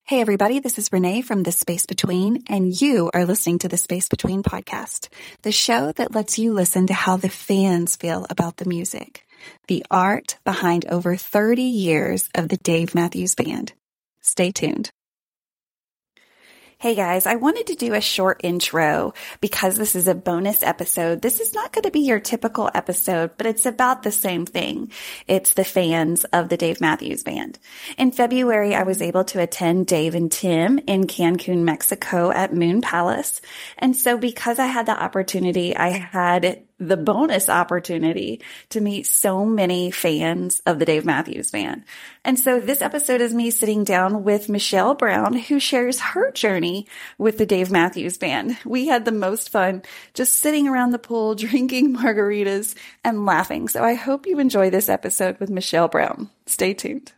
Hey everybody, this is Renee from The Space Between, and you are listening to The Space Between podcast, the show that lets you listen to how the fans feel about the music, the art behind over 30 years of the Dave Matthews Band. Stay tuned. Hey guys, I wanted to do a short intro because this is a bonus episode. This is not going to be your typical episode, but it's about the same thing. It's the fans of the Dave Matthews Band. In February, I was able to attend Dave and Tim in Cancun, Mexico at Moon Palace. And so because I had the opportunity, I had the bonus opportunity to meet so many fans of the Dave Matthews Band. And so this episode is me sitting down with Michelle Brown, who shares her journey with the Dave Matthews Band. We had the most fun just sitting around the pool, drinking margaritas and laughing. So I hope you enjoy this episode with Michelle Brown. Stay tuned.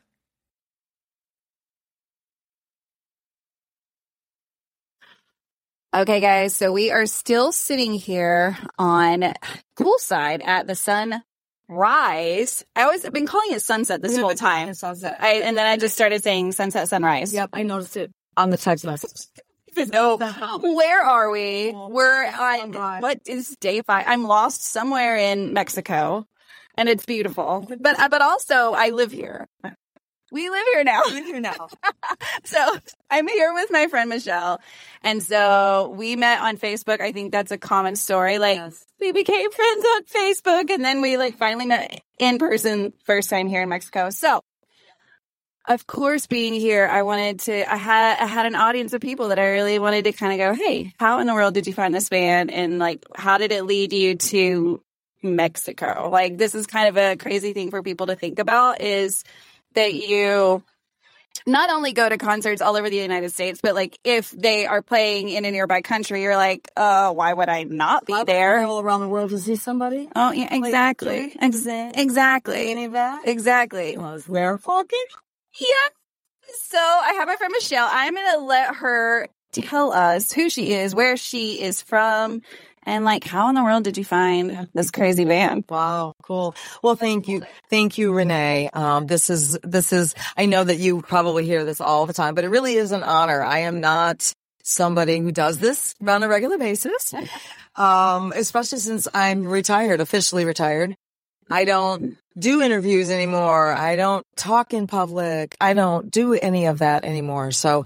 Okay, guys, so we are still sitting here on poolside at the sunrise. I always have been calling it sunset this whole time. Sunset. And then I just started saying sunset, sunrise. Yep, I noticed it on the text message. So, where are we? We're on, what is day 5? I'm lost somewhere in Mexico, and it's beautiful. But also, I live here. We live here now. So I'm here with my friend Michelle. And so we met on Facebook. I think that's a common story. We became friends on Facebook and then we finally met in person first time here in Mexico. So of course, being here, I had an audience of people that I really wanted to kind of go, hey, how in the world did you find this band? And how did it lead you to Mexico? This is kind of a crazy thing for people to think about is that you not only go to concerts all over the United States, but if they are playing in a nearby country, you're why would I not be there? All around the world to see somebody. Oh, yeah, exactly. Exactly. Any of that? Exactly. Was where fucking? Yeah. So I have my friend Michelle. I'm going to let her tell us who she is, where she is from, and how in the world did you find this crazy band? Wow, cool. Well, thank you. Thank you, Renee. This is, I know that you probably hear this all the time, but it really is an honor. I am not somebody who does this on a regular basis. Especially since I'm retired, officially retired. I don't do interviews anymore. I don't talk in public. I don't do any of that anymore. So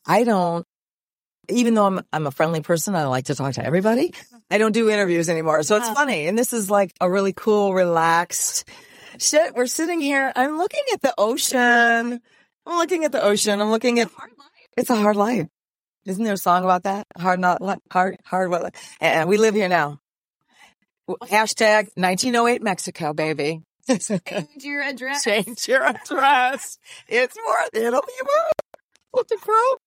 even though I'm a friendly person, I like to talk to everybody. I don't do interviews anymore. So it's funny. And this is a really cool, relaxed shit. We're sitting here. I'm looking at the ocean. I'm looking at it's a hard life. Isn't there a song about that? Hard what? And we live here now. Hashtag 1908 Mexico, baby. Change your address. Change your address. It'll be more. What the crow?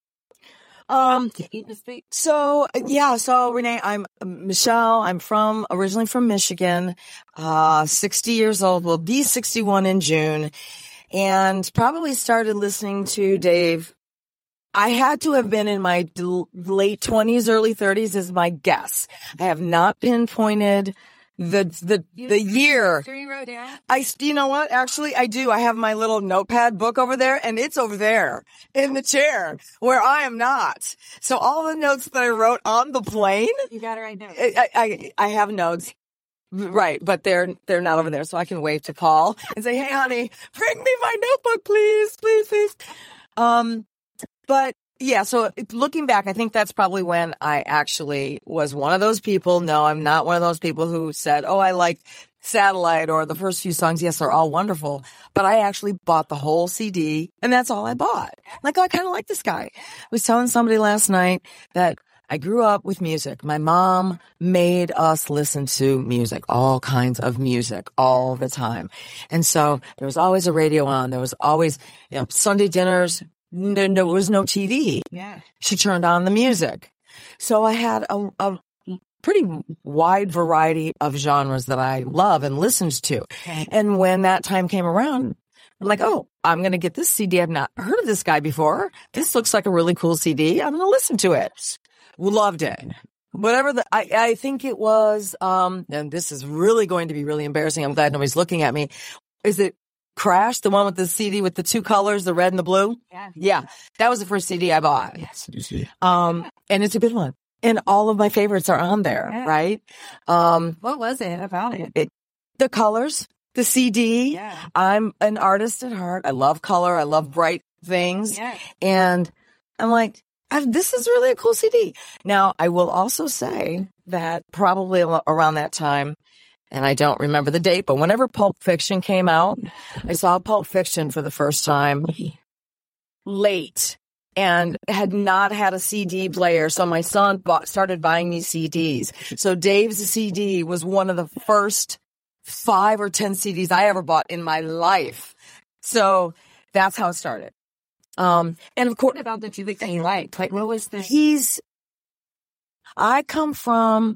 So Renee, I'm Michelle. I'm originally from Michigan, 60 years old. Will be 61 in June, and probably started listening to Dave. I had to have been in my late 20s, early 30s is my guess. I have not pinpointed the year. You know what? Actually, I do. I have my little notepad book over there, and it's over there in the chair where I am not. So all the notes that I wrote on the plane. You got to write notes. I have notes. Right, but they're not over there, so I can wave to Paul and say, "Hey, honey, bring me my notebook, please. But yeah, so looking back, I think that's probably when I actually was one of those people. No, I'm not one of those people who said, oh, I like Satellite or the first few songs. Yes, they're all wonderful. But I actually bought the whole CD, and that's all I bought. I kind of like this guy. I was telling somebody last night that I grew up with music. My mom made us listen to music, all kinds of music, all the time. And so there was always a radio on. There was always, Sunday dinners. There was no TV. Yeah. She turned on the music. So I had a pretty wide variety of genres that I love and listened to. Okay. And when that time came around, I'm like, oh, I'm going to get this CD. I've not heard of this guy before. This looks like a really cool CD. I'm going to listen to it. Loved it. Whatever I think it was, and this is really going to be really embarrassing. I'm glad nobody's looking at me. Is it Crash, the one with the CD with the two colors, the red and the blue. Yeah. That was the first CD I bought. Yes. And it's a good one. And all of my favorites are on there, right? What was it about it? The colors, the CD. Yeah. I'm an artist at heart. I love color. I love bright things. Yeah. And I'm like, this is really a cool CD. Now, I will also say that probably around that time, and I don't remember the date, but whenever Pulp Fiction came out, I saw Pulp Fiction for the first time late and had not had a CD player. So my son started buying me CDs. So Dave's CD was one of the first 5 or 10 CDs I ever bought in my life. So that's how it started. And of course, What about the music that he liked? Like, what was the... I come from,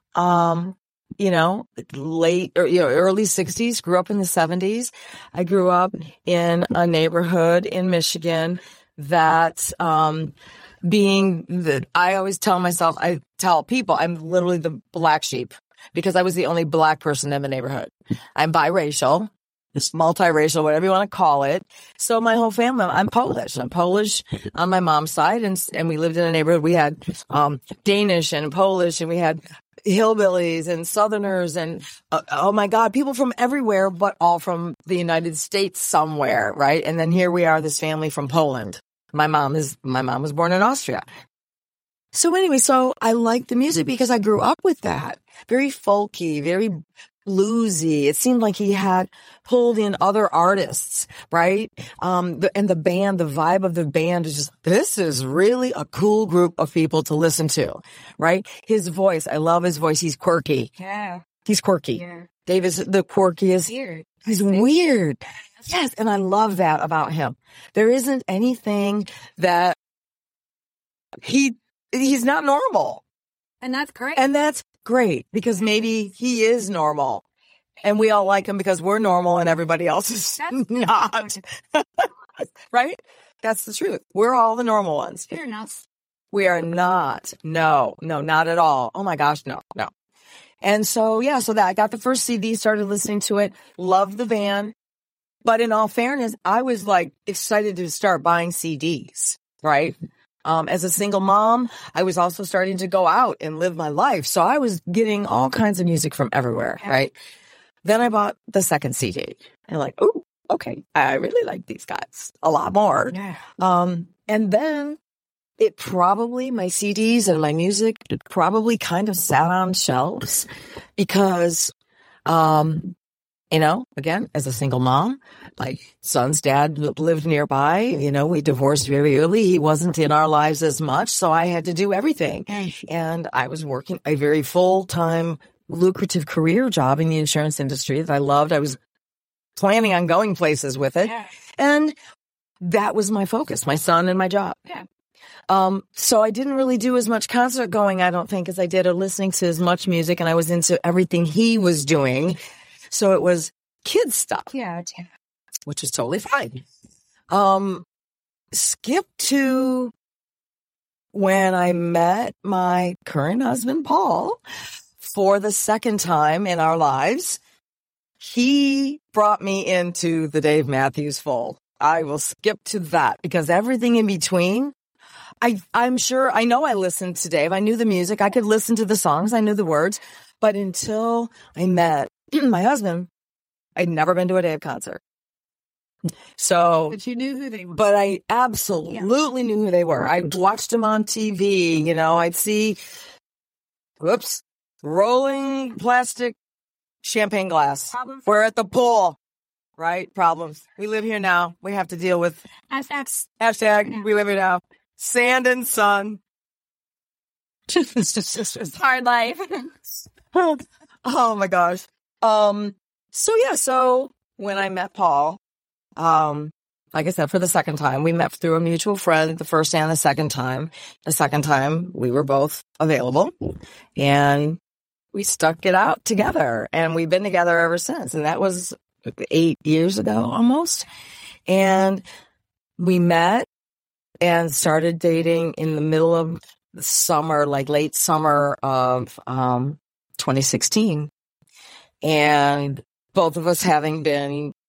late or early 60s, grew up in the 70s. I grew up in a neighborhood in Michigan that, I always tell myself, I tell people I'm literally the black sheep because I was the only black person in the neighborhood. I'm biracial. It's multiracial, whatever you want to call it. So my whole family, I'm Polish. I'm Polish on my mom's side, and we lived in a neighborhood. We had Danish and Polish, and we had hillbillies and Southerners, and oh my God, people from everywhere, but all from the United States somewhere, right? And then here we are, this family from Poland. My mom was born in Austria. So anyway, so I like the music because I grew up with that. Very folky, very bluesy. It seemed like he had pulled in other artists, right? And the band, the vibe of the band is just, this is really a cool group of people to listen to, right? His voice, I love his voice. He's quirky. Yeah. He's quirky. Yeah. Dave is the quirkiest. Weird. He's weird. Yes. And I love that about him. There isn't anything that he's not normal. And that's great. And that's great because maybe he is normal and we all like him because we're normal and everybody else is not. Right? That's the truth. We're all the normal ones. You're not. We are not. No, not at all. Oh my gosh. No. And so, so that I got the first CD, started listening to it, loved the band. But in all fairness, I was like excited to start buying CDs, right? As a single mom, I was also starting to go out and live my life. So I was getting all kinds of music from everywhere, right? Then I bought the second CD. And like, oh, okay, I really like these guys a lot more. Yeah. And then my CDs and my music, it probably kind of sat on shelves because, again, as a single mom, my son's dad lived nearby. We divorced very early. He wasn't in our lives as much, so I had to do everything. And I was working a very full-time, lucrative career job in the insurance industry that I loved. I was planning on going places with it. Yeah. And that was my focus, my son and my job. Yeah. So I didn't really do as much concert going, I don't think, as I did, or listening to as much music, and I was into everything he was doing. So it was kids stuff. Yeah. Which is totally fine. Skip to when I met my current husband, Paul, for the second time in our lives. He brought me into the Dave Matthews fold. I will skip to that because everything in between, I'm sure, I know I listened to Dave. I knew the music. I could listen to the songs. I knew the words. But until I met my husband, I'd never been to a Dave concert. So, But you knew who they were. But I absolutely knew who they were. I watched them on TV. I'd see, rolling plastic champagne glass. Problems. We're at the pool, right? Problems. We live here now. We have to deal with hashtag. We live here now. Sand and sun. It's hard life. Oh my gosh. So when I met Paul, like I said, for the second time, we met through a mutual friend the first and the second time. The second time we were both available and we stuck it out together and we've been together ever since. And that was 8 years ago almost. And we met and started dating in the middle of the summer, like late summer of, 2016. And both of us having been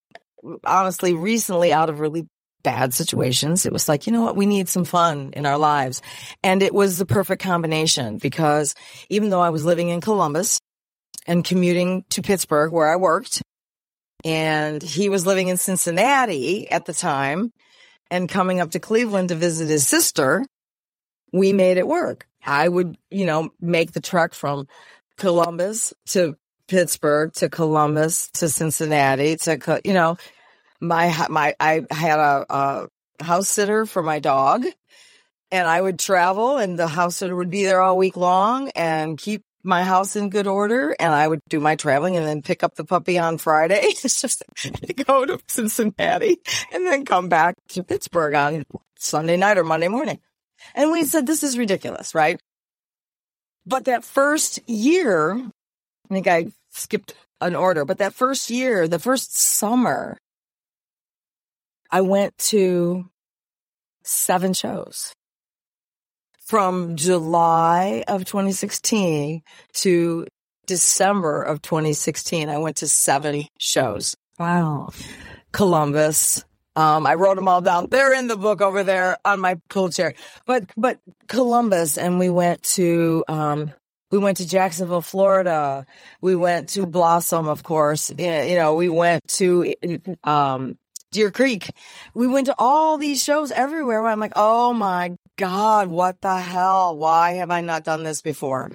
honestly recently out of really bad situations. It was like, you know what? We need some fun in our lives. And it was the perfect combination because even though I was living in Columbus and commuting to Pittsburgh where I worked, and he was living in Cincinnati at the time and coming up to Cleveland to visit his sister, we made it work. I would, make the trek from Columbus to Pittsburgh to Columbus to Cincinnati to, I had a house sitter for my dog, and I would travel, and the house sitter would be there all week long and keep my house in good order, and I would do my traveling and then pick up the puppy on Friday. It's just to go to Cincinnati and then come back to Pittsburgh on Sunday night or Monday morning. And we said, this is ridiculous, right? But that first year, I think I skipped an order, but that first year, the first summer, I went to 7 shows. From July of 2016 to December of 2016, I went to 7 shows. Wow. Columbus. I wrote them all down. They're in the book over there on my pool chair. But Columbus, and we went to Jacksonville, Florida. We went to Blossom, of course. We went to Deer Creek. We went to all these shows everywhere where I'm like, oh my God, what the hell? Why have I not done this before?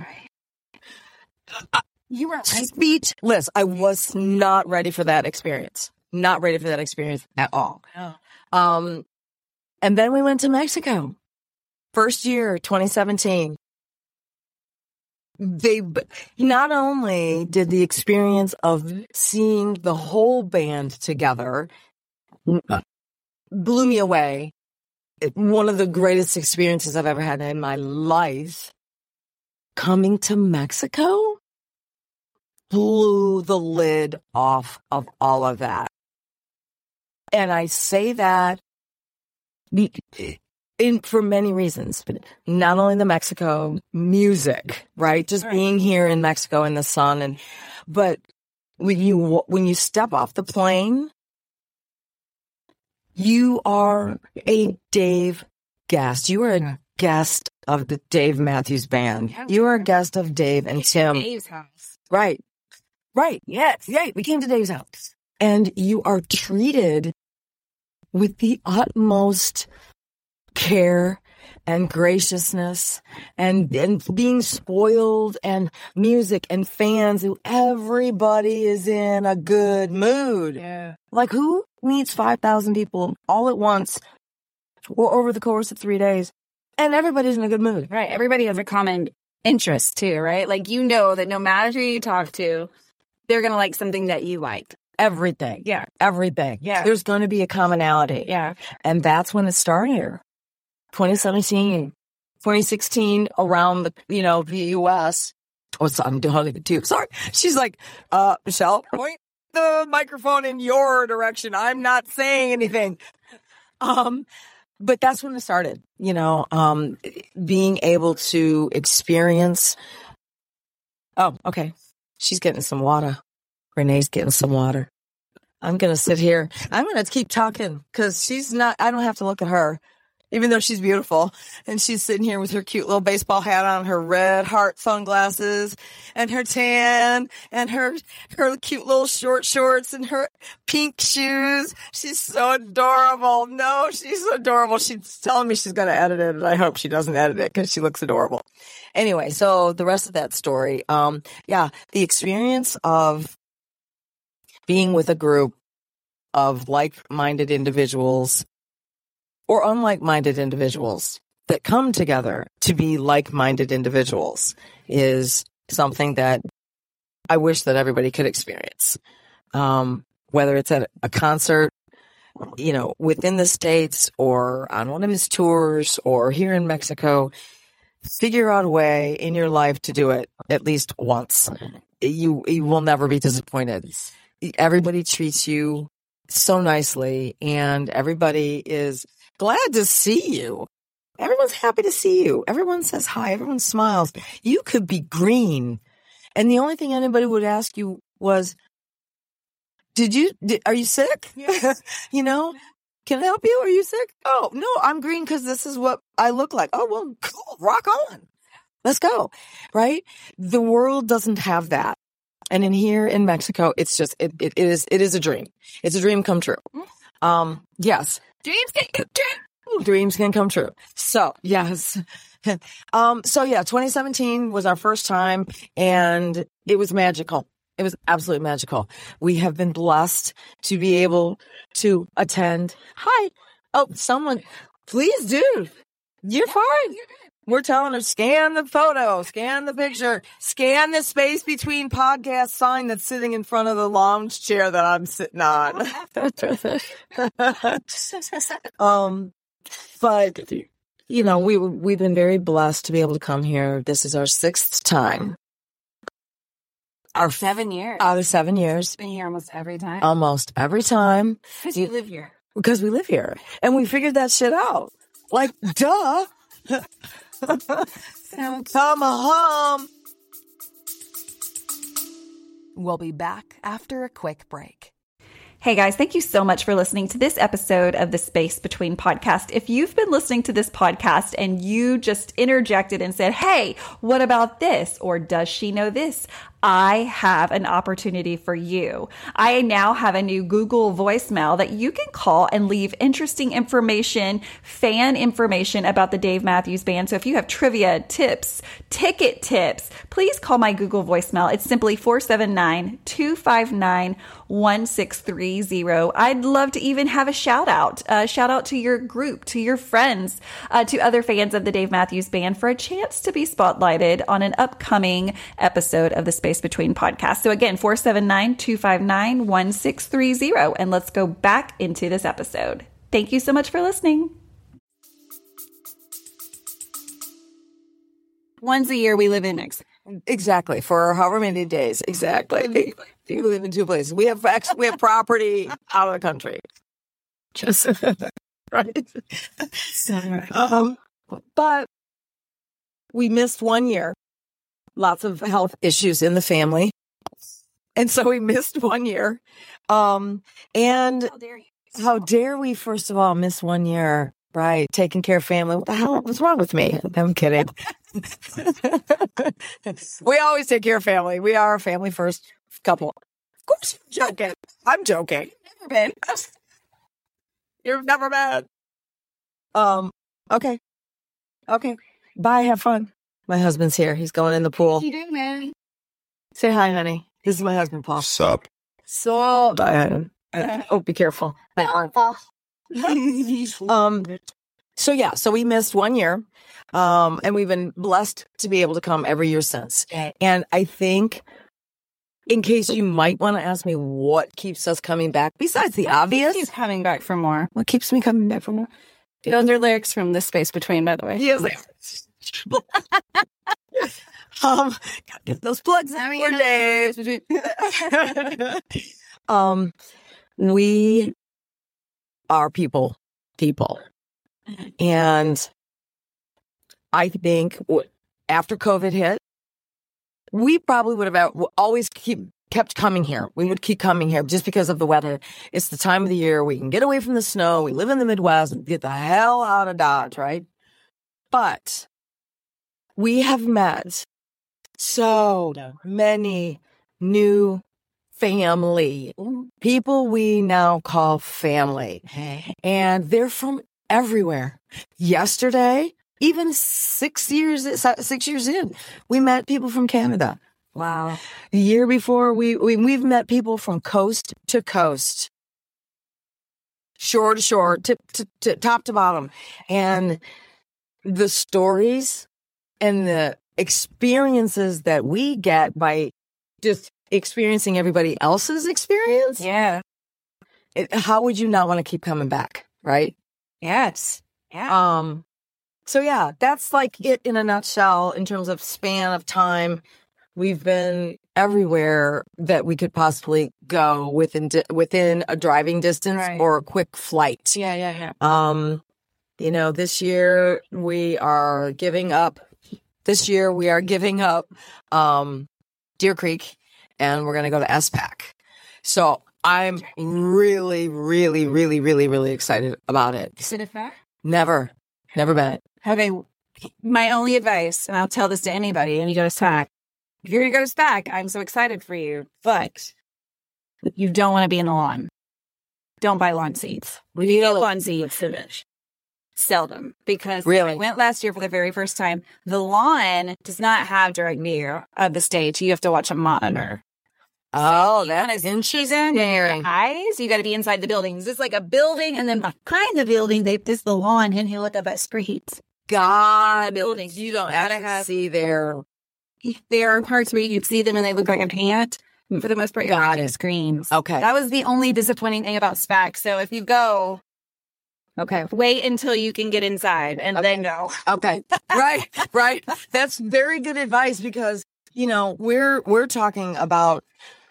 You were speechless. I was not ready for that experience. Not ready for that experience at all. Oh. And then we went to Mexico. First year, 2017. They not only did the experience of seeing the whole band together blew me away. One of the greatest experiences I've ever had in my life. Coming to Mexico blew the lid off of all of that. And I say that for many reasons, but not only the Mexico music, right? Just being here in Mexico in the sun, but when you step off the plane, you are a Dave guest. You are a guest of the Dave Matthews Band. You are a guest of Dave and Tim. Dave's house. Right. Yes. Yeah. We came to Dave's house. And you are treated with the utmost care and graciousness and being spoiled and music and fans. Everybody is in a good mood. Yeah. Like who meets 5,000 people all at once or over the course of 3 days and everybody's in a good mood? Right. Everybody has a common interest too, right? Like, that no matter who you talk to, they're going to like something that you like. Everything. Yeah. Everything. Yeah. There's going to be a commonality. Yeah. And that's when it started. 2017, 2016 around the U.S. Oh, so I'm doing it too. Sorry. She's like, Michelle, point the microphone in your direction. I'm not saying anything. But that's when it started, being able to experience. Oh, okay. She's getting some water. Renee's getting some water. I'm going to sit here. I'm going to keep talking because I don't have to look at her, even though she's beautiful. And she's sitting here with her cute little baseball hat on, her red heart sunglasses, and her tan, and her cute little short shorts, and her pink shoes. She's so adorable. No, she's so adorable. She's telling me she's going to edit it, and I hope she doesn't edit it because she looks adorable. Anyway, so the rest of that story, the experience of being with a group of like-minded individuals or unlike-minded individuals that come together to be like-minded individuals is something that I wish that everybody could experience. Whether it's at a concert, within the States or on one of his tours or here in Mexico, figure out a way in your life to do it at least once. You will never be disappointed. Everybody treats you so nicely and everybody is glad to see you. Everyone's happy to see you. Everyone says hi. Everyone smiles. You could be green. And the only thing anybody would ask you was, Are you sick? Yeah. You know, can I help you? Are you sick? Oh, no, I'm green because this is what I look like. Oh, well, cool. Rock on. Let's go. Right? The world doesn't have that. And here in Mexico, it's just, it is a dream. It's a dream come true. Yes. Dreams can come true. Dreams can come true. So, yes. 2017 was our first time and it was magical. It was absolutely magical. We have been blessed to be able to attend. Hi. Oh, someone, please do. You're fine. We're telling her, scan the photo, scan the picture, scan the space between podcast sign that's sitting in front of the lounge chair that I'm sitting on. But, you know, we've been very blessed to be able to come here. This is our 6th time. Our 7 years. Out of 7 years. Been here almost every time. Almost every time. Because you live here. Because we live here. And we figured that shit out. Like, duh. Come home. We'll be back after a quick break. Hey guys, thank you so much for listening to this episode of the Space Between podcast. If you've been listening to this podcast and you just interjected and said, hey, what about this? Or does she know this? I have an opportunity for you. I now have a new Google voicemail that you can call and leave interesting information, fan information about the Dave Matthews Band. So if you have trivia, tips, ticket tips, please call my Google voicemail. It's simply 479-259-1630. I'd love to even have a shout out to your group, to your friends, to other fans of the Dave Matthews Band for a chance to be spotlighted on an upcoming episode of the Space Between podcast. So again, 479-259-1630. And let's go back into this episode. Thank you so much for listening. Once a year, we live in Mexico. Exactly. For however many days. Exactly. You live in 2 places. We have property out of the country. Just right. But we missed 1 year. Lots of health issues in the family. And so we missed 1 year. And how dare we, first of all, miss 1 year, right? Taking care of family. What the hell was wrong with me? I'm kidding. We always take care of family. We are a family first couple. Of course, you're joking. I'm joking. Never been. You've never been. Okay. Bye. Have fun. My husband's here. He's going in the pool. What you doing, man? Say hi, honey. This is my husband, Paul. Sup? So, bye. Oh, be careful. So we missed 1 year. And we've been blessed to be able to come every year since. And I think, in case you might want to ask me what keeps us coming back, besides the obvious. He's coming back for more. What keeps me coming back for more? Those are lyrics from The Space Between, by the way. Yes, they are. Gotta get those plugs in for days. We are people. And I think after COVID hit, we probably would have always kept coming here. We would keep coming here just because of the weather. It's the time of the year we can get away from the snow. We live in the Midwest and get the hell out of Dodge, right? But we have met so many new family, people we now call family. And they're from everywhere. Yesterday, even 6 years in, we met people from Canada. Wow. The year before, we've met people from coast to coast, shore to shore, to top to bottom. And the stories and the experiences that we get by just experiencing everybody else's experience. Yeah. How would you not want to keep coming back? Right? Yes. Yeah. So yeah, that's like it in a nutshell in terms of span of time. We've been everywhere that we could possibly go within a driving distance or a quick flight. Yeah. This year we are giving up. Deer Creek, and we're going to go to SPAC. So I'm really, really, really, really, really excited about it. Is it a fact? Never been. Okay. My only advice, and I'll tell this to anybody, and you go to SPAC. If you're going to go to SPAC, I'm so excited for you, but you don't want to be in the lawn. Don't buy lawn seats. When you get lawn seats, finish. Sell them. Because Really? I went last year for the very first time. The lawn does not have direct view of the stage. You have to watch a monitor. Oh, that is interesting. Eyes, you got to be inside the building. It's like a building, and then behind the building, there's the lawn, and you look up at streets. God, Buildings. you don't have to see their. There are parts where you can see them, and they look like a pant. For the most part, Got it. screens. Okay. That was the only disappointing thing about SPAC. So if you go, wait until you can get inside, and then go. Okay. Right. That's very good advice because, we're talking about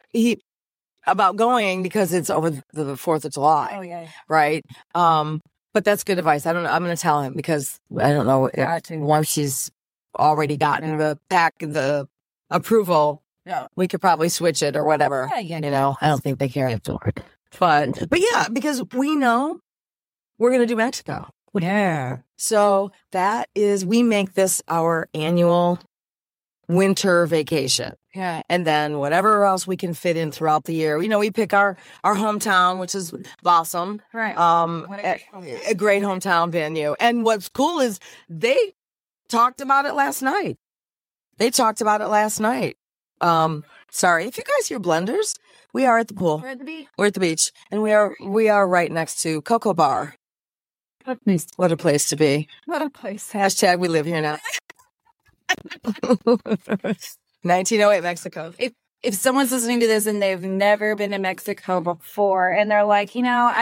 going because it's over the 4th of July. Oh, yeah. Right. But that's good advice. I don't know. I'm going to tell him because I don't know once she's already gotten the approval. Yeah. We could probably switch it or whatever. Yeah. I don't think they care afterward. But yeah, because we know we're going to do Mexico. Yeah. So we make this our annual winter vacation. Yeah. And then whatever else we can fit in throughout the year. We pick our hometown, which is Blossom. Right. A great hometown venue. And what's cool is they talked about it last night. Sorry, if you guys hear blenders, we are at the pool. We're at the beach. And we are right next to Cocoa Bar. What a place to be. What a place. Hashtag we live here now. 1908 Mexico. If someone's listening to this and they've never been to Mexico before, and they're like,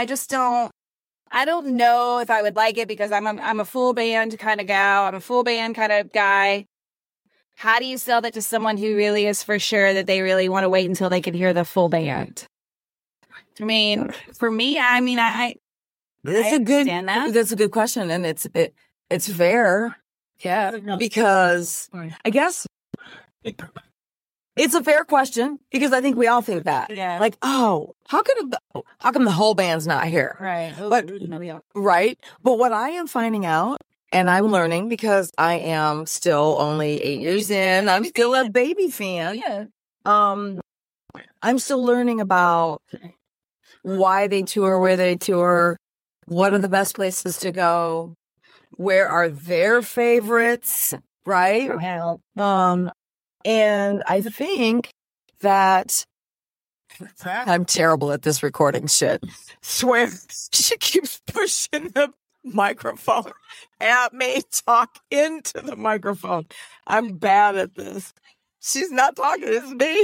I don't know if I would like it because I'm a full band kind of gal. I'm a full band kind of guy. How do you sell that to someone who really is for sure that they really want to wait until they can hear the full band? I mean, for me, I understand that. That's a good question, and it's fair. Yeah, because I guess it's a fair question because I think we all think that. Yeah. Like, how come the whole band's not here? Right. But right. But what I am finding out, and I'm learning because I am still only 8 years in, I'm still a baby fan. Yeah. I'm still learning about why they tour, where they tour, what are the best places to go, where are their favorites, right? Well, and I think that I'm terrible at this recording shit. Swear, she keeps pushing the microphone at me, talk into the microphone. I'm bad at this. She's not talking, it's me.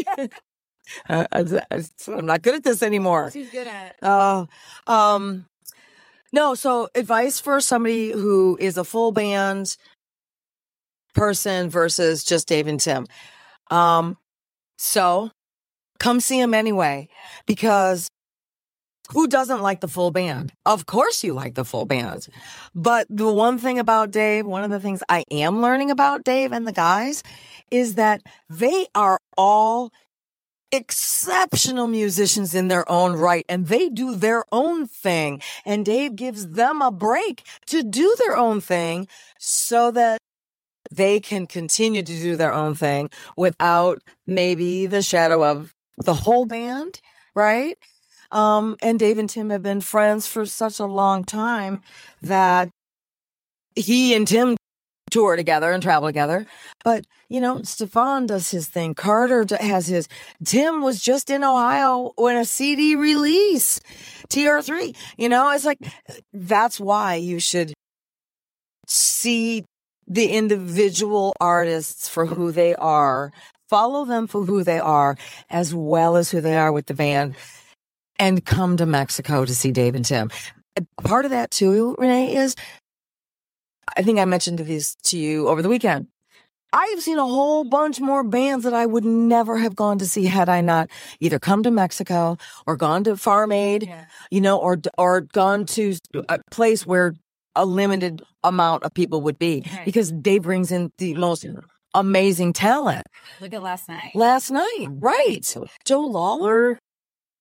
I'm not good at this anymore. She's good at it. No, so advice for somebody who is a full band person versus just Dave and Tim. So come see them anyway, because who doesn't like the full band? Of course you like the full band. But the one thing about Dave, one of the things I am learning about Dave and the guys is that they are all exceptional musicians in their own right, and they do their own thing. And Dave gives them a break to do their own thing so that they can continue to do their own thing without maybe the shadow of the whole band, right? And Dave and Tim have been friends for such a long time that he and Tim tour together and travel together. But, Stefan does his thing. Carter has his. Tim was just in Ohio when a CD release, TR3. It's like, that's why you should see the individual artists for who they are, follow them for who they are, as well as who they are with the band, and come to Mexico to see Dave and Tim. Part of that too, Renee, is I think I mentioned these to you over the weekend. I have seen a whole bunch more bands that I would never have gone to see had I not either come to Mexico or gone to Farm Aid, or gone to a place where a limited amount of people would be, because Dave brings in the most amazing talent. Look at last night. Right. Joe Lawler.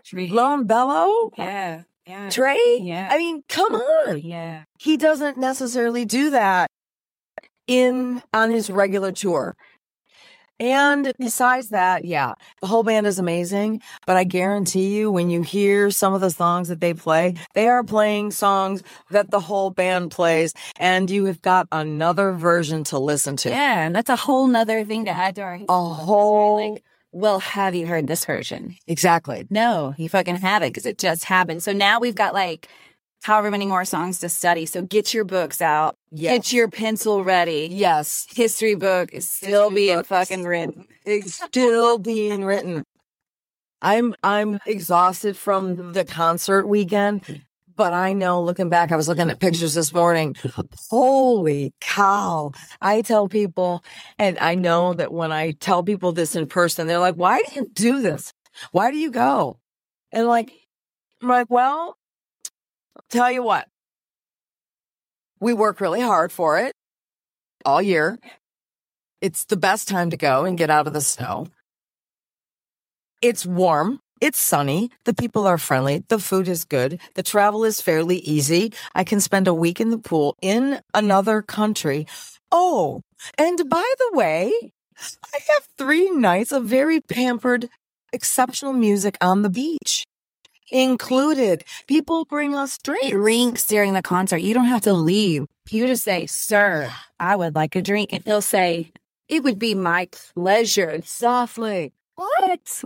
Lone Bellow? Yeah. Trey? Yeah. I mean, come on. Yeah. He doesn't necessarily do that on his regular tour. And besides that, yeah, the whole band is amazing, but I guarantee you when you hear some of the songs that they play, they are playing songs that the whole band plays, and you have got another version to listen to. Yeah, and that's a whole nother thing to add to our history. Like, well, have you heard this version? Exactly. No, you fucking haven't, because it just happened. So now we've got like however many more songs to study. So get your books out. Yes. Get your pencil ready. Yes. History book is still being fucking written. It's still being written. I'm exhausted from the concert weekend, but I know looking back, I was looking at pictures this morning. Holy cow. I tell people, and I know that when I tell people this in person, they're like, why do you do this? Why do you go? And I'm like, well, tell you what, we work really hard for it all year. It's the best time to go and get out of the snow. It's warm. It's sunny. The people are friendly. The food is good. The travel is fairly easy. I can spend a week in the pool in another country. Oh, and by the way, I have 3 nights of very pampered, exceptional music on the beach. Included. People bring us Drinks during the concert. You don't have to leave. You just say, sir, I would like a drink. And he'll say, it would be my pleasure. softly. What?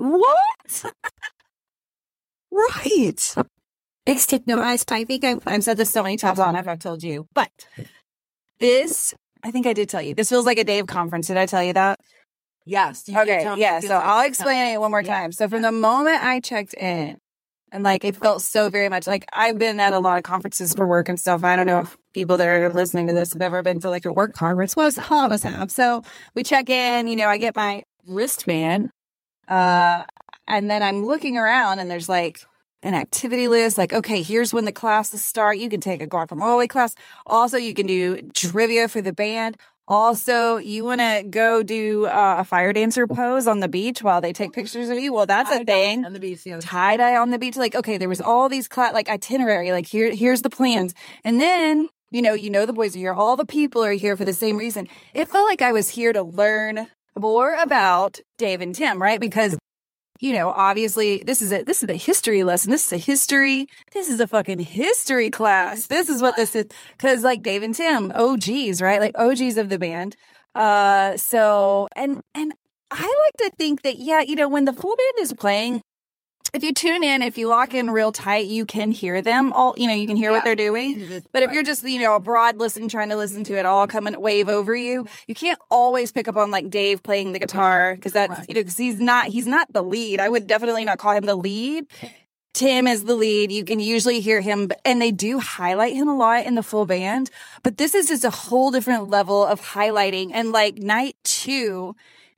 Right. Big stick, no ice. I think I've said this so many times on I've told you. But this, I think I did tell you. This feels like a Dave conference. Did I tell you that? Yes. Okay. Yeah. So I'll explain it one more time. So from the moment I checked in, and like it felt so very much like I've been at a lot of conferences for work and stuff. I don't know if people that are listening to this have ever been to like a work conference. Well, all of us have. So we check in, I get my wristband, and then I'm looking around and there's like an activity list. Like, okay, here's when the classes start. You can take a guacamole class. Also, you can do trivia for the band. Also, you want to go do a fire dancer pose on the beach while they take pictures of you? Well, that's a thing. On the beach, yeah. Tie-dye on the beach. Like, okay, there was all these itinerary. Like, here's the plans. And then, you know the boys are here. All the people are here for the same reason. It felt like I was here to learn more about Dave and Tim, right? Because obviously this is a history lesson. This is a fucking history class. This is what this is. Cause like Dave and Tim, OGs, right? Like OGs of the band. So, and I like to think that, when the full band is playing, if you tune in, if you lock in real tight, you can hear them all, you can hear what they're doing. But if you're just, abroad trying to listen to it all come and wave over you, you can't always pick up on like Dave playing the guitar because that's, because he's not the lead. I would definitely not call him the lead. Tim is the lead. You can usually hear him, and they do highlight him a lot in the full band. But this is just a whole different level of highlighting. And like night 2,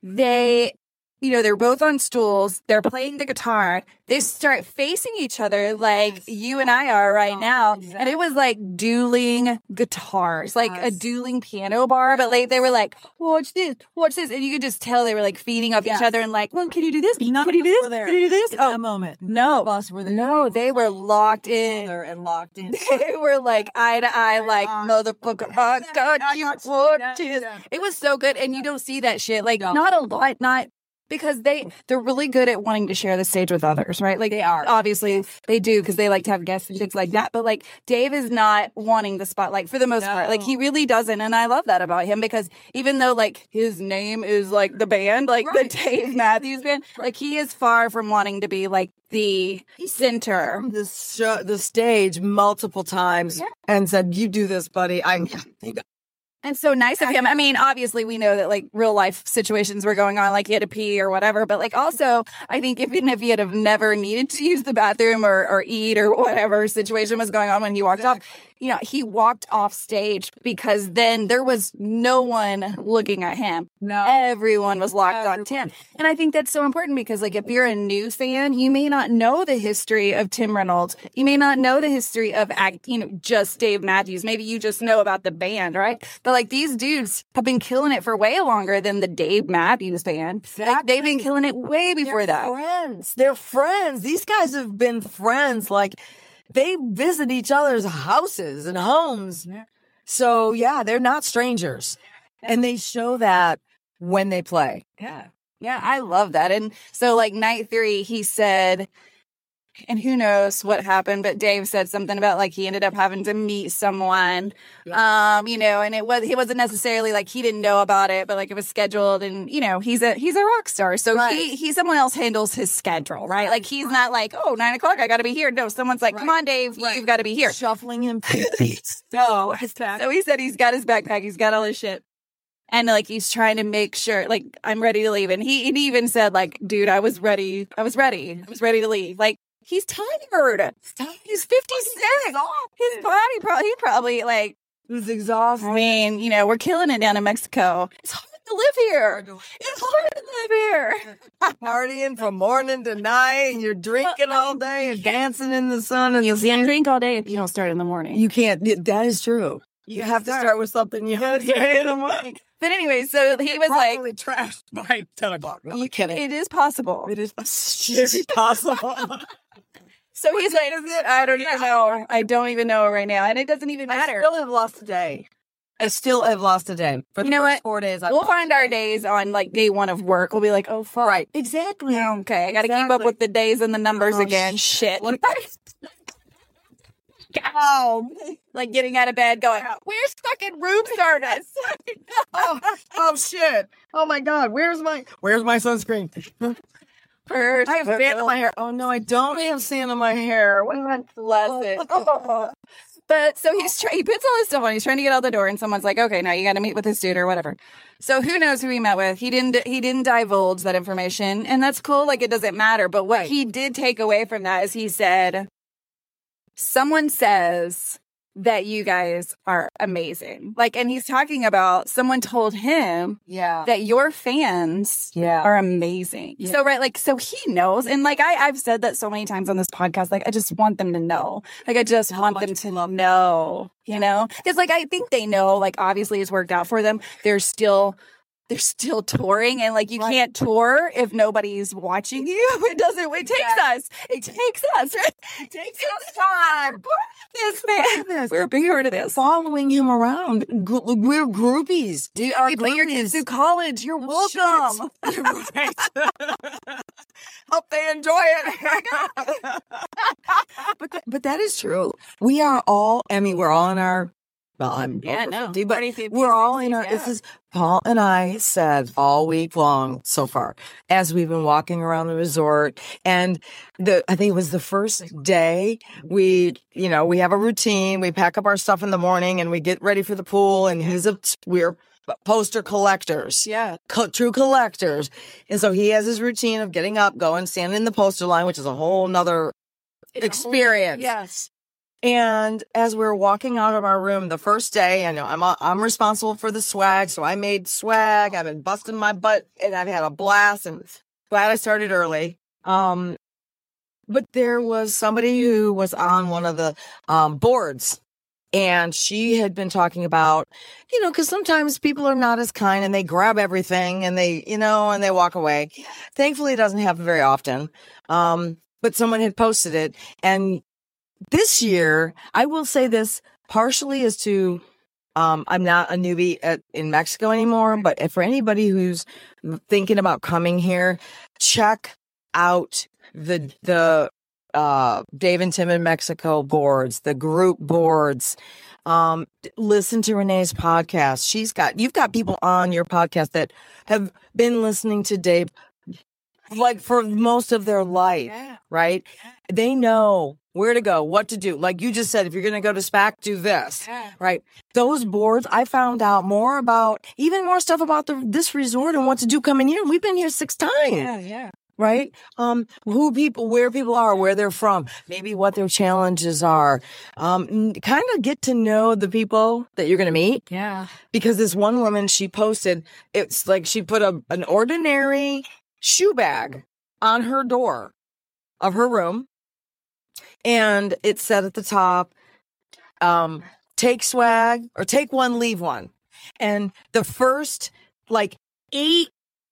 they're both on stools. They're playing the guitar. They start facing each other like you and I are right now. Exactly. And it was like dueling guitars, like a dueling piano bar. But like they were like, watch this. And you could just tell they were like feeding off each other and like, well, can you do this? Can you do this? Can you do this? Oh, a moment. No. No, they were locked in. They were like eye to eye, like motherfucker. Oh, God, you watch this. It was so good. And you don't see that shit. Like not a lot, because they're really good at wanting to share the stage with others, right? Like they are. Obviously, they do because they like to have guests and things like that. But like Dave is not wanting the spotlight for the most part. Like he really doesn't. And I love that about him because even though like his name is like the band, like the Dave Matthews Band, like he is far from wanting to be like the center. The stage multiple times and said, you do this, buddy. And so nice of him. I mean, obviously, we know that like real life situations were going on, like he had to pee or whatever. But like also, I think even if he had have never needed to use the bathroom or eat or whatever situation was going on when he walked off, he walked off stage because then there was no one looking at him. No. Everyone was locked on Tim. And I think that's so important because, like, if you're a new fan, you may not know the history of Tim Reynolds. You may not know the history of, just Dave Matthews. Maybe you just know about the band, right? But, like, these dudes have been killing it for way longer than the Dave Matthews Band. Exactly. Like, they've been killing it way before that. Friends. They're friends. These guys have been friends. Like, they visit each other's houses and homes. Yeah. So, yeah, they're not strangers. And they show that when they play. Yeah. Yeah, I love that. And so, like, night 3, he said, and who knows what happened, but Dave said something about, like, he ended up having to meet someone, and he wasn't necessarily, like, he didn't know about it, but, like, it was scheduled, and, he's a rock star. So he someone else handles his schedule, right? Like, he's not like, 9 o'clock, I got to be here. No, someone's like, come on, Dave, you've got to be here. Shuffling him. So he said he's got his backpack, he's got all his shit. And, like, he's trying to make sure, like, I'm ready to leave. And he even said, like, dude, I was ready to leave. Like, he's tired. He's 56. His body he like, he's exhausted. I mean, we're killing it down in Mexico. It's hard to live here. It's hard to live here. Partying from morning to night, and you're drinking all day and dancing in the sun. And you can't drink all day if you don't start in the morning. You can't. That is true. You have to start with something you have to say in the morning. But anyway, so he was like, trashed by 10 o'clock. No, you kidding? It is possible. It is possible. So he's like, I don't even know. I don't even know right now. And it doesn't even matter. I still have lost a day. For the first 4 days. We'll find our days on, like, day 1 of work. We'll be like, oh, fuck. Right. Exactly. Okay, I got to keep up with the days and the numbers again. Shit. Like getting out of bed going, where's fucking room service? oh shit. Oh my God. Where's my sunscreen? I have sand in my hair. Oh no, I don't have sand in my hair. Bless it. But so he puts all his stuff on. He's trying to get out the door, and someone's like, "Okay, now you got to meet with this dude or whatever." So who knows who he met with? He didn't divulge that information, and that's cool. Like, it doesn't matter. But what he did take away from that is he said, "Someone says that you guys are amazing." Like, and he's talking about someone told him that your fans are amazing. Yeah. So, right, like, so he knows. And like, I've said that so many times on this podcast, like, I just want them to know. Like, I just want them to know, because like, I think they know, like, obviously it's worked out for them. They're still touring, and like, you can't tour if nobody's watching you. It takes us, right? It takes us time. This man, we're a big part of this. Following him around. We're groupies. Dude, our bring your kids to college. You're welcome. Right. Hope they enjoy it. But that is true. We are all, we're all in our, well, I'm over 50, but we're all in our, this is, Paul and I said all week long so far, as we've been walking around the resort, and I think it was the first day we have a routine. We pack up our stuff in the morning and we get ready for the pool, and we're poster collectors. Yeah. True collectors. And so he has his routine of getting up, going, standing in the poster line, which is a whole nother experience. Yes. And as we were walking out of our room the first day, I know I'm responsible for the swag, so I made swag. I've been busting my butt, and I've had a blast, and glad I started early. But there was somebody who was on one of the boards, and she had been talking about, because sometimes people are not as kind, and they grab everything, and they, and they walk away. Thankfully, it doesn't happen very often. But someone had posted it, and this year, I will say this partially as to, I'm not a newbie in Mexico anymore, but for anybody who's thinking about coming here, check out the Dave and Tim in Mexico boards, the group boards. Listen to Renee's podcast. You've got people on your podcast that have been listening to Dave like for most of their life, right? They know where to go, what to do. Like you just said, if you're going to go to SPAC, do this, right? Those boards, I found out even more stuff about this resort and what to do coming here. We've been here 6 times. right? Where people are, where they're from, maybe what their challenges are. Kind of get to know the people that you're going to meet. Yeah. Because this one woman, she posted, it's like she put an ordinary shoe bag on her door of her room. And it said at the top, take swag or take one, leave one. And the first 8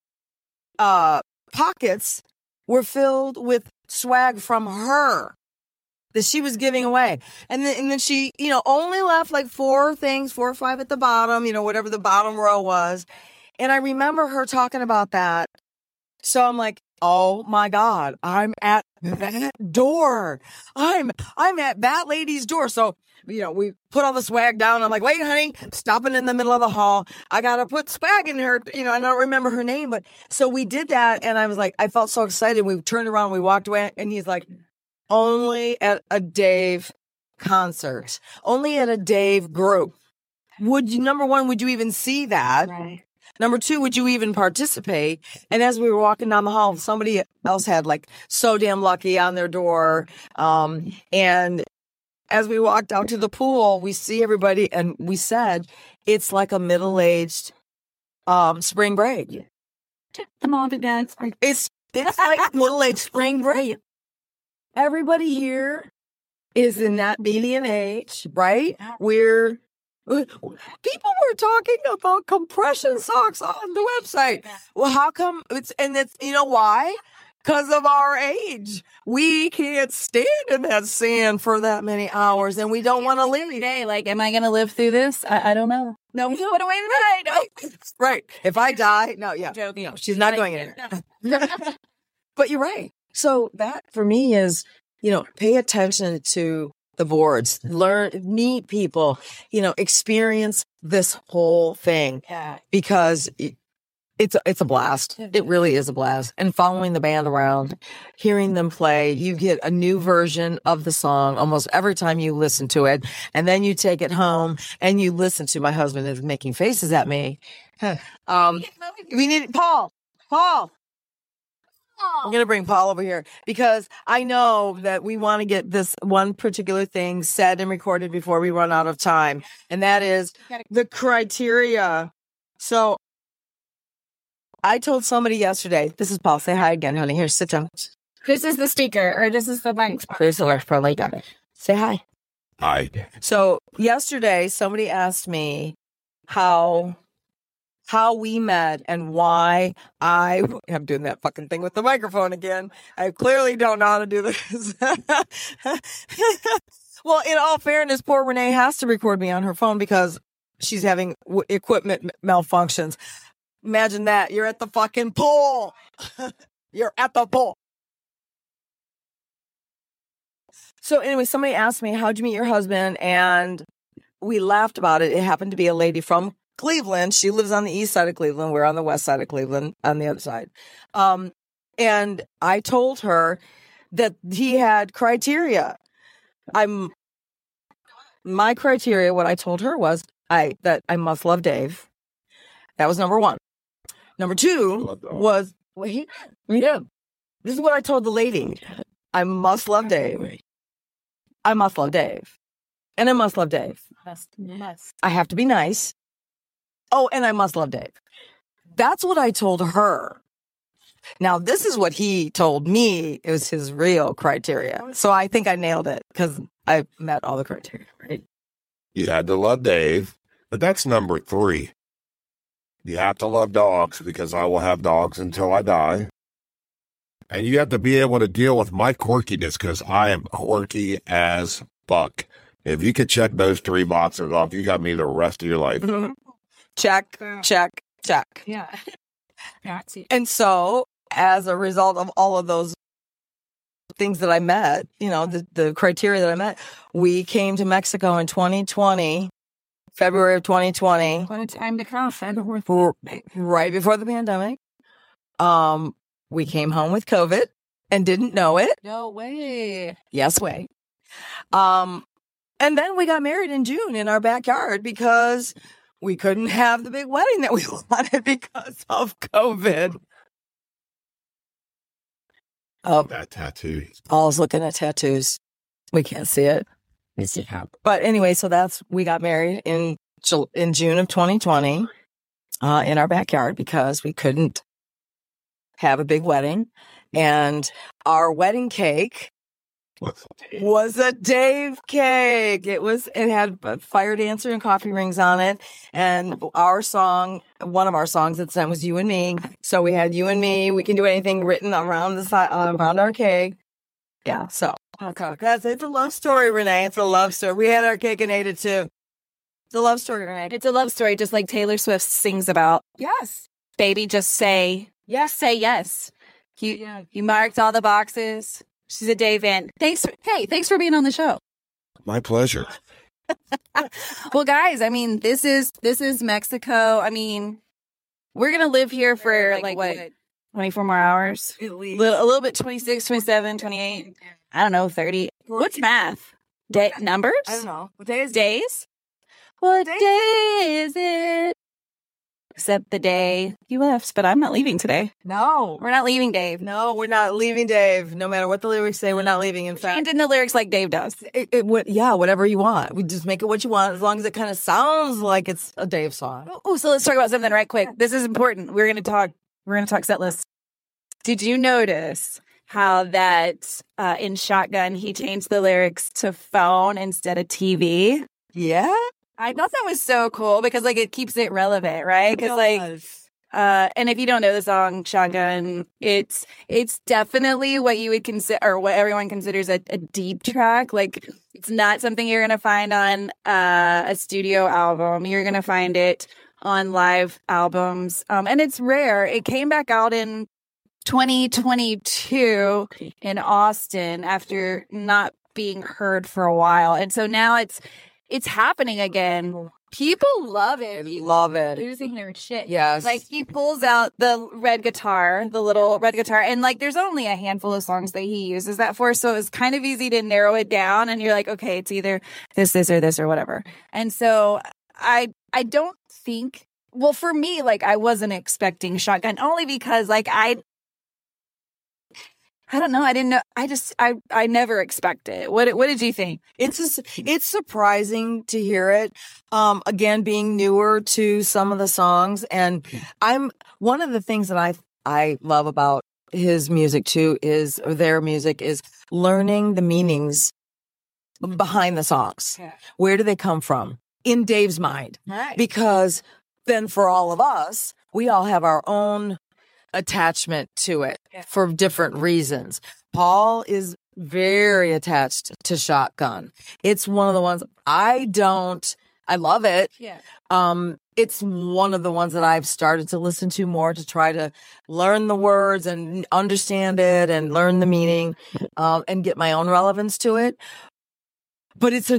pockets were filled with swag from her that she was giving away. And then she, only left 4 or 5 at the bottom, whatever the bottom row was. And I remember her talking about that. So I'm like, oh my God, I'm at that door. I'm at that lady's door. So, we put all the swag down. I'm like, wait, honey, stopping in the middle of the hall. I got to put swag in her. I don't remember her name, but so we did that. And I was like, I felt so excited. We turned around, we walked away, and he's like, only at a Dave concert, only at a Dave group. Number one, would you even see that? Right. Number 2, would you even participate? And as we were walking down the hall, somebody else had So Damn Lucky on their door. And as we walked out to the pool, we see everybody and we said, it's like a middle-aged spring break. The mom and dad. It's like middle-aged spring break. Everybody here is in that median age, right? People were talking about compression socks on the website. Well, how come it's why? Because of our age. We can't stand in that sand for that many hours and we don't want to live. Day, am I going to live through this? I don't know. No, what away tonight. Right. If I die, no, yeah. She's not going in. But you're right. So that for me is, pay attention to the boards, meet people, experience this whole thing. Yeah. Because it's a blast. It really is a blast. And following the band around, hearing them play, you get a new version of the song almost every time you listen to it. And then you take it home and you listen to, my husband is making faces at me. We need Paul. I'm going to bring Paul over here because I know that we want to get this one particular thing said and recorded before we run out of time. And that is the criteria. So I told somebody yesterday, this is Paul. Say hi again, honey. Here, sit down. This is the speaker or this is the mic. There's the worst part. Got it. Say hi. Hi. So yesterday, somebody asked me how we met and why I'm doing that fucking thing with the microphone again. I clearly don't know how to do this. Well, in all fairness, poor Renee has to record me on her phone because she's having equipment malfunctions. Imagine that. You're at the fucking pool. You're at the pool. So anyway, somebody asked me, how'd you meet your husband? And we laughed about it. It happened to be a lady from Cleveland. She lives on the east side of Cleveland. We're on the west side of Cleveland on the other side. And I told her that he had criteria. My criteria, what I told her was that I must love Dave. That was number 1. Number 2 was, this is what I told the lady. I must love Dave. I must love Dave. And I must love Dave. Must. I have to be nice. Oh, and I must love Dave. That's what I told her. Now, this is what he told me. It was his real criteria. So I think I nailed it because I met all the criteria, right? You had to love Dave, but that's number 3. You have to love dogs because I will have dogs until I die. And you have to be able to deal with my quirkiness because I am quirky as fuck. If you could check those 3 boxes off, you got me the rest of your life. Check, check, check. Yeah. And so, as a result of all of those things that I met, the criteria that I met, we came to Mexico in 2020, February of 2020. What a time to come. Right before the pandemic. We came home with COVID and didn't know it. No way. Yes, way. And then we got married in June in our backyard because we couldn't have the big wedding that we wanted because of COVID. Oh, That tattoo. Paul's looking at tattoos. We can't see it. But anyway, so we got married in June of 2020 in our backyard because we couldn't have a big wedding. And our wedding cake was a Dave cake. It had a fire dancer and coffee rings on it. And our song, one of our songs at the time was You and Me. So we had You and Me. We can do anything written around the side, around our cake. Yeah. So it's a love story, Renee. It's a love story. We had our cake and ate it too. It's a love story, Renee. It's a love story, just like Taylor Swift sings about. Yes. Baby, just say yes. Say yes. You marked all the boxes. She's a Dave fan. Thanks for being on the show. My pleasure. Well, guys, I mean, this is Mexico. I mean, we're going to live here for like what, 24 more hours? At least. A little bit, 26, 27, 28. I don't know, 30. What's math? Numbers? I don't know. What day is it? Days? What day is it? Except the day you left, but I'm not leaving today. No. We're not leaving, Dave. No, we're not leaving, Dave. No matter what the lyrics say, we're not leaving. In fact, And in the lyrics like Dave does. whatever you want. We just make it what you want as long as it kind of sounds like it's a Dave song. Oh, so let's talk about something right quick. This is important. We're going to talk set list. Did you notice how that in Shotgun he changed the lyrics to phone instead of TV? Yeah. I thought that was so cool because like it keeps it relevant, right? Because like, and if you don't know the song Shotgun, it's definitely what you would consider or what everyone considers a deep track. Like it's not something you're gonna find on a studio album. You're gonna find it on live albums, and it's rare. It came back out in 2022 in Austin after not being heard for a while, and so now it's happening again. People love it. Love it. Losing their shit. Yes. Like he pulls out the red guitar, the little red guitar, and like there's only a handful of songs that he uses that for, so it's kind of easy to narrow it down and you're like, okay, it's either this or this or whatever. And so I don't think, well, for me, like I wasn't expecting Shotgun only because like I don't know. I didn't know. I never expect it. What did you think? It's surprising to hear it. Again, being newer to some of the songs, and one of the things that I love about his music too or their music is learning the meanings behind the songs. Yeah. Where do they come from in Dave's mind? Right. Because then for all of us, we all have our own attachment to it for different reasons. Paul is very attached to Shotgun. It's one of the ones I love it. Yeah. It's one of the ones that I've started to listen to more to try to learn the words and understand it and learn the meaning, and get my own relevance to it. But it's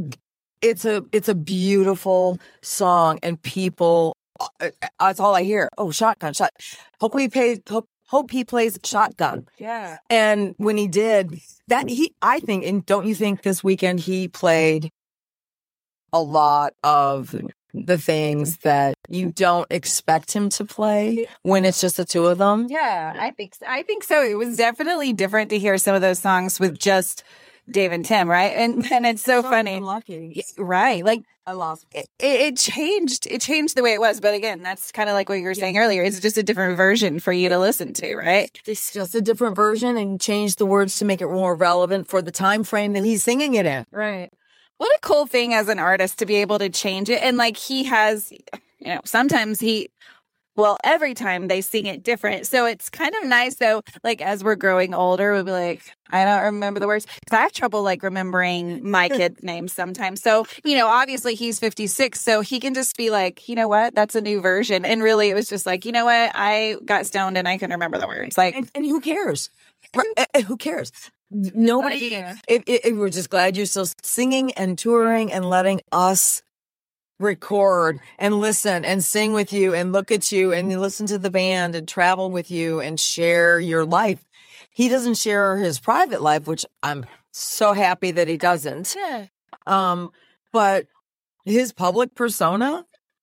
a beautiful song, and people, that's all I hear. Oh, Shotgun. Hope he plays Shotgun. Yeah. And when he did that, I think, and don't you think this weekend he played a lot of the things that you don't expect him to play when it's just the two of them? Yeah, I think so. It was definitely different to hear some of those songs with just Dave and Tim, right? And it's so funny. Lucky. Right. Like I lost it changed the way it was, but again, that's kind of like what you were saying earlier. It's just a different version for you to listen to, right? It's just a different version, and change the words to make it more relevant for the time frame that he's singing it in. Right. What a cool thing as an artist to be able to change it. And like he has, sometimes every time they sing it different. So it's kind of nice though, like as we're growing older, we'll be like, I don't remember the words. Because I have trouble like remembering my kid names sometimes. So, obviously he's 56. So he can just be like, you know what? That's a new version. And really it was just like, you know what? I got stoned and I can remember the words. Like, and who cares? Who cares? Nobody. We're just glad you're still singing and touring and letting us record and listen and sing with you and look at you and listen to the band and travel with you and share your life. He doesn't share his private life, which I'm so happy that he doesn't. Yeah. But his public persona,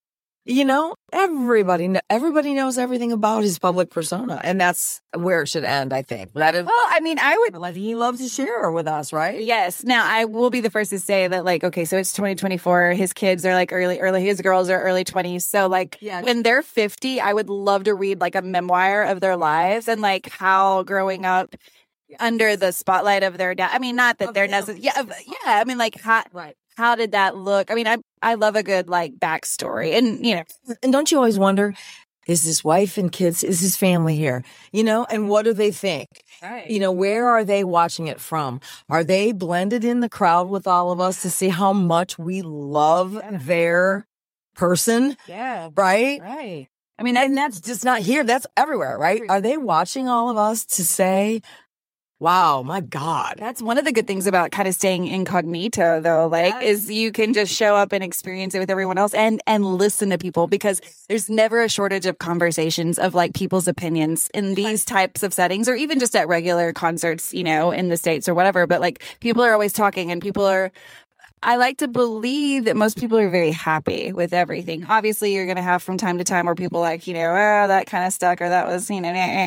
everybody knows everything about his public persona, and that's where it should end, I think. He loves to share with us, right? Yes. Now, I will be the first to say that, like, okay, so it's 2024. His kids are like early, his girls are early 20s. So, like, when they're 50, I would love to read like a memoir of their lives and like how growing up under the spotlight of their dad. I mean, not that they're necessarily, I mean, like, how did that look? I mean, I love a good like backstory, and and don't you always wonder, is his wife and kids, is his family here? And what do they think? Right. Where are they watching it from? Are they blended in the crowd with all of us to see how much we love their person? Yeah. Right? Right. I mean, and that's just not here. That's everywhere, right? Are they watching all of us to say, wow, my God. That's one of the good things about kind of staying incognito, though, is you can just show up and experience it with everyone else and listen to people, because there's never a shortage of conversations of like people's opinions in these types of settings, or even just at regular concerts, in the States or whatever. But like people are always talking, and I like to believe that most people are very happy with everything. Obviously, you're going to have from time to time where people like, that kind of stuck, or that was, you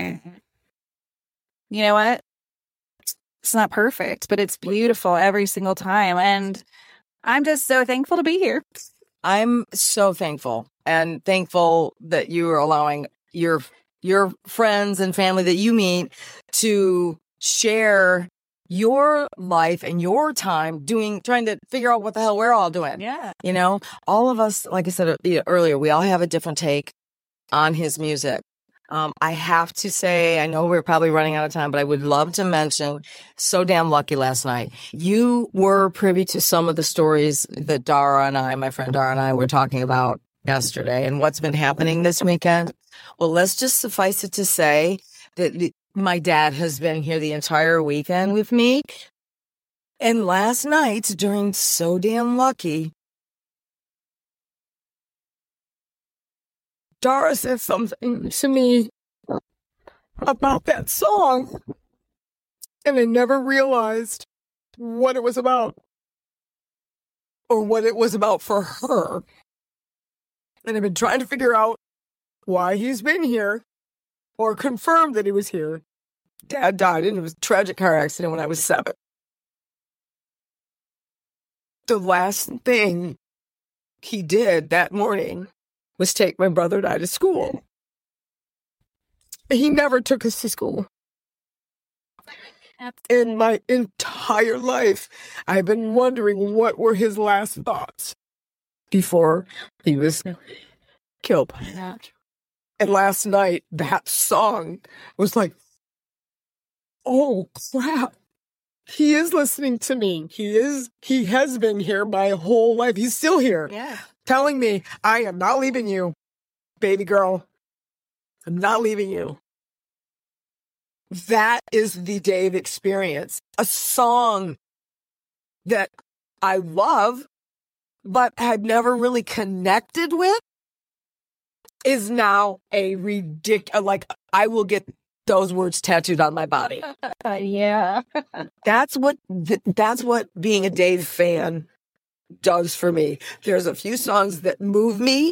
know what? It's not perfect, but it's beautiful every single time. And I'm just so thankful to be here. I'm so thankful, and thankful that you are allowing your friends and family that you meet to share your life and your time trying to figure out what the hell we're all doing. Yeah. All of us, like I said earlier, we all have a different take on his music. I have to say, I know we're probably running out of time, but I would love to mention So Damn Lucky last night. You were privy to some of the stories that my friend Dara and I were talking about yesterday, and what's been happening this weekend. Well, let's just suffice it to say that my dad has been here the entire weekend with me. And last night during So Damn Lucky, Dara said something to me about that song, and I never realized what it was about, or what it was about for her. And I've been trying to figure out why he's been here, or confirm that he was here. Dad died in a tragic car accident when I was 7. The last thing he did that morning was take my brother and I to school. He never took us to school. In my entire life, I've been wondering what were his last thoughts before he was killed by that. And last night, that song was like, oh crap. He is listening to me. He has been here my whole life. He's still here. Yeah. Telling me, I am not leaving you, baby girl. I'm not leaving you. That is the Dave experience. A song that I love, but had never really connected with, is now a ridiculous, like, I will get those words tattooed on my body. Yeah. That's what being a Dave fan does for me. There's a few songs that move me.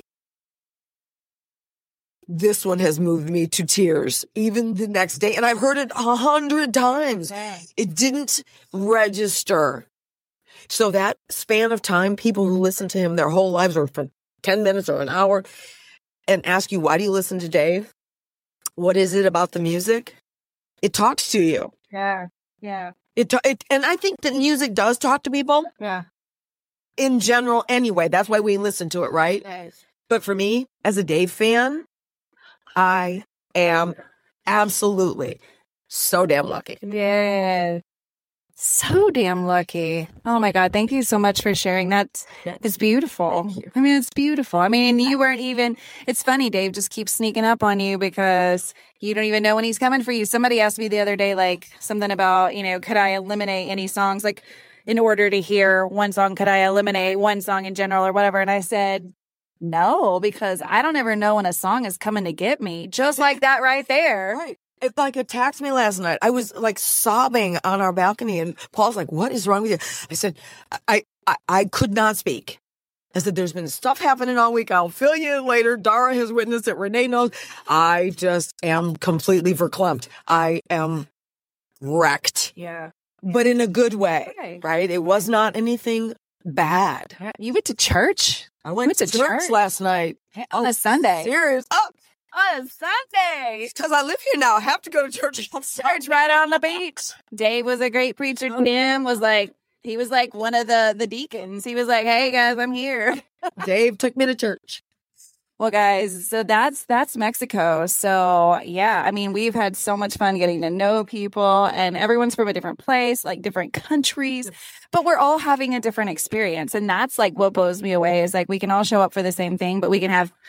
This one has moved me to tears, even the next day. And I've heard it 100 times. It didn't register. So that span of time, people who listen to him their whole lives, or for 10 minutes or an hour, and ask you, why do you listen to Dave? What is it about the music? It talks to you. Yeah. Yeah. And I think that music does talk to people. Yeah. In general, anyway. That's why we listen to it, right? Nice. But for me, as a Dave fan, I am absolutely so damn lucky. Yeah. So damn lucky. Oh my God. Thank you so much for sharing. It's beautiful. I mean, it's beautiful. I mean, you weren't even, it's funny, Dave just keeps sneaking up on you because you don't even know when he's coming for you. Somebody asked me the other day, like something about, could I eliminate any songs? Like in order to hear one song, could I eliminate one song in general or whatever? And I said, no, because I don't ever know when a song is coming to get me. Just like that right there. Right. It attacked me last night. I was like sobbing on our balcony, and Paul's like, what is wrong with you? I said, I could not speak. I said, there's been stuff happening all week. I'll fill you in later. Dara has witnessed it. Renee knows. I just am completely verklempt. I am wrecked. Yeah. But in a good way, Okay. right? It was not anything bad. You went to church? I went to church last night. On a Sunday. Serious. Oh, On a Sunday. because I live here now. I have to go to church. Church right on the beach. Dave was a great preacher. Tim was like, he was like one of the deacons. He was like, hey guys, I'm here. Dave took me to church. Well, guys, so that's Mexico. So yeah, I mean, we've had so much fun getting to know people, and everyone's from a different place, like different countries, but we're all having a different experience. And that's like what blows me away is like we can all show up for the same thing, but we can have,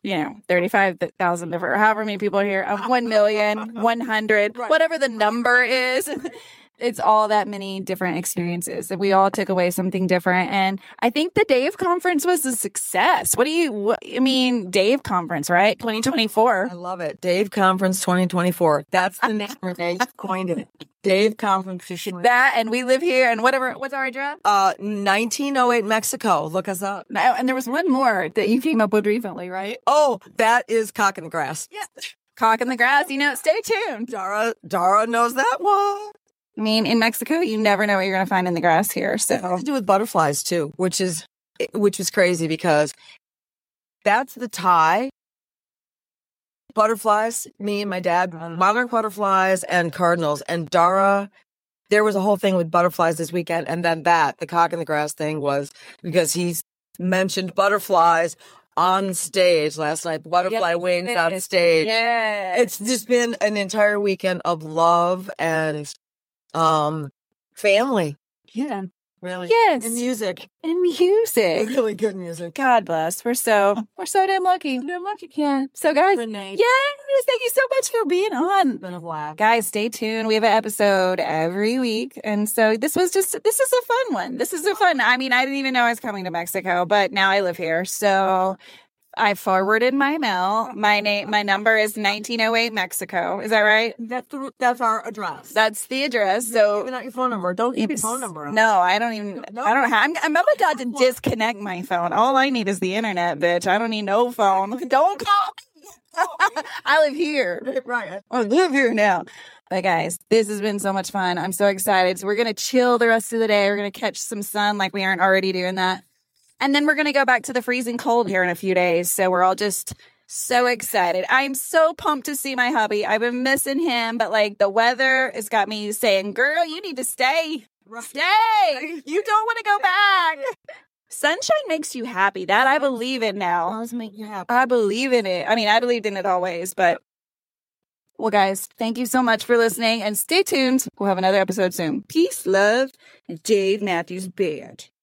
35,000 different, however many people are here, 1 million, 100, whatever the number is. It's all that many different experiences that we all took away something different. And I think the Dave conference was a success. Dave conference, right? 2024. I love it. Dave Conference 2024. That's the name. Renee coined it. Dave Conference. That, and we live here, and what's our address? 1908 Mexico. Look us up. And there was one more that you came up with recently, right? Oh, that is Cock in the Grass. Yeah. Cock in the grass. Stay tuned. Dara knows that one. I mean, in Mexico, you never know what you're going to find in the grass here. It has So to do with butterflies too, which is crazy because that's the tie. Butterflies, me and my dad, monarch butterflies and cardinals. And Dara, there was a whole thing with butterflies this weekend. And then the Cock in the Grass thing was because he mentioned butterflies on stage last night. Butterfly wings on stage. yeah, It's just been an entire weekend of love and family. yeah, Really. yes, And music. and music. Really good music. God bless. We're so damn lucky. Damn lucky. Yeah. So guys, Renee. yes, thank you so much for being on. Been a laugh. Guys, stay tuned. We have an episode every week. And so this is a fun one. This is a fun. I mean, I didn't even know I was coming to Mexico, but now I live here. So I forwarded my mail. My number is 1908 Mexico. Is that right? That's our address. That's the address. So Even not your phone number. Don't give your phone number. no, I don't even. No. I don't have. I'm about to disconnect my phone. All I need is the internet, bitch. I don't need no phone. Don't call me. I live here. Right. I live here now. But guys, this has been so much fun. I'm so excited. So we're gonna chill the rest of the day. We're gonna catch some sun, like we aren't already doing that. And then we're going to go back to the freezing cold here in a few days. So we're all just so excited. I'm so pumped to see my hubby. I've been missing him, but like the weather has got me saying, girl, you need to stay. Stay. You don't want to go back. Sunshine makes you happy. That I believe in now. Let's make you happy. I believe in it. I mean, I believed in it always, but well, guys, thank you so much for listening and stay tuned. We'll have another episode soon. Peace, love, and Dave Matthews Band.